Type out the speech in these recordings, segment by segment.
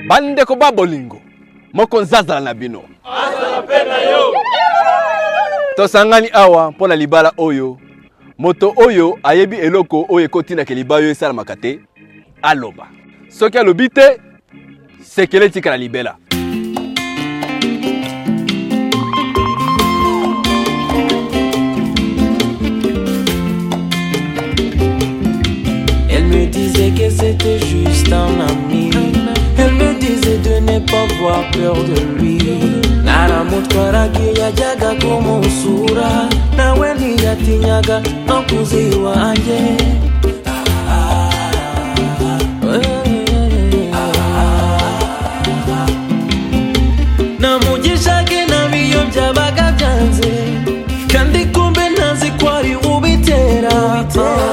Bande ko babolingo. Moko nzazala na bino. Azala pena yo. Tosangani awa pona libala oyo. Moto oyo ayebi eloko oyo ekotina ke libala yo esala makate. Aloba. Soki alobi te, sekele tika na libela. Elle me disait que c'était juste un ami. Elle me disait de ne pas avoir peur de lui. Nara mutwara ya jaga como usura. Na weni ya tinyaga no kuzi wanje. Na mujisha kina biyo byabaga byanze. Kandi kumbe nazi kwari ubitera.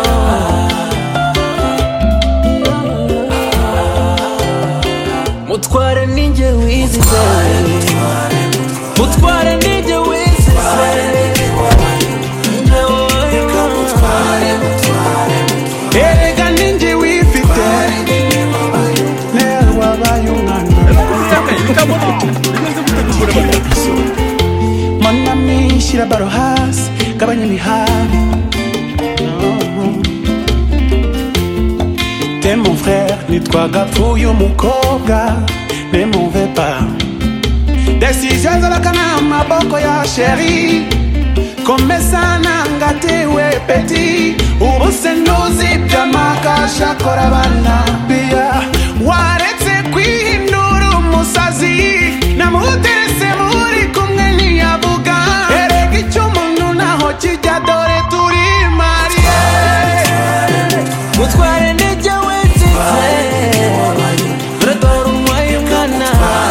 Mutware ninje wizize. Mutware ninje wizize. Erega ninje wifite. Lero wabayungana. Mon ami shira baro hasi gabanya imihari. T'es mon frère, nitwaga pfuye umukobwa. Ne m'en veux pas. Décision zalakana maboko ya chérie. Komesa nanga tewe petit. Ubusenuzi bw'amakasha korabana. Bia waretse kwihindura umusazi. Namuterese muri kumwe ntiyavuga. Erega icyo umuntu naho kijya dore turi mariye. Mutware ninje wizize. Redora umwaye umwana.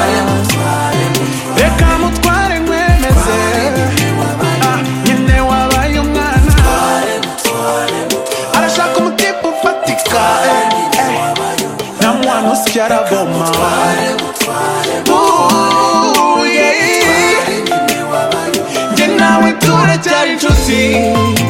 Reka mutware mwemeze. Nyine wabaye umwana. Arashaka umutipe ufatika. Na mwana usya araboma. Nje nawe turacyari inshuti.